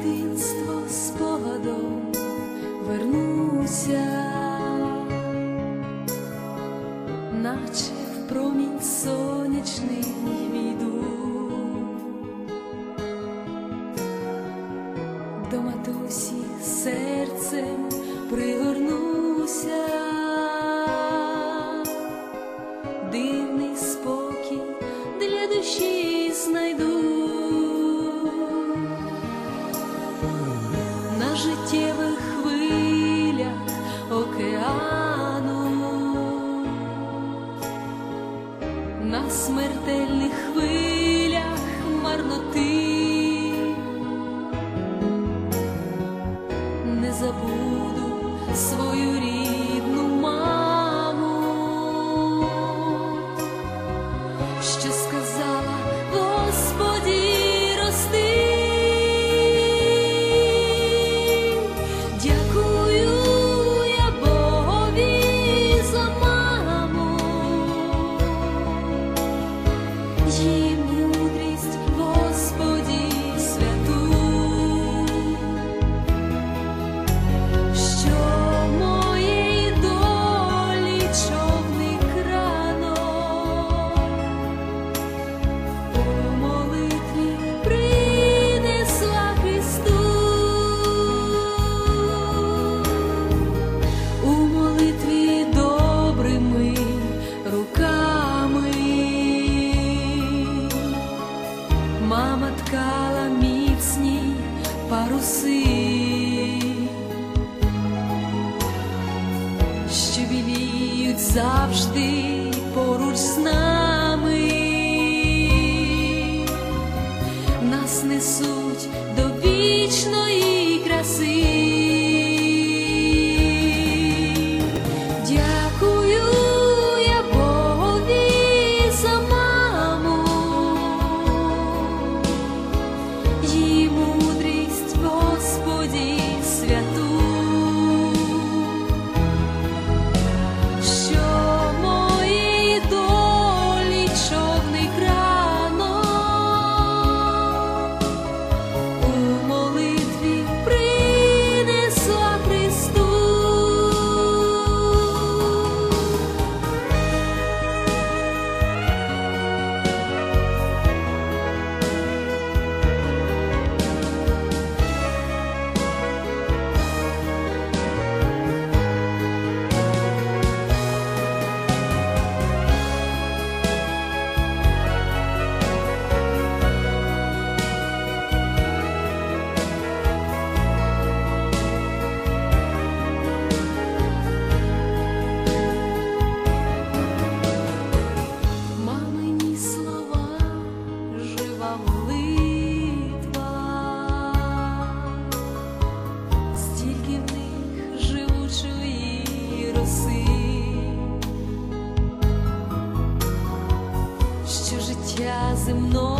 дитинство спогадом вернуся, наче в промінь сонячний війду, до матусі серцем пригорнуся, дивний спокій для душі знайду. На життєвих хвилях океану, на смертельних хвилях марноти не забуду свою рідну маму, що сказала: Господи, рости. Дякую я Богові за маму, їй мудрість, Господі, святу, що моєї долі човник ранок у молитві принесла Христу, у молитві добрими руками мама ткала міцні паруси, що біліють завжди поруч з нами, нас несуть до вічної краси. Дякую я Богові за маму, їй мудрість, Господі, святу, що моєї долі човник ранок у молитві принесла Христу. Мамині слова, жива молитва, стільки в них живучої роси, що життя земного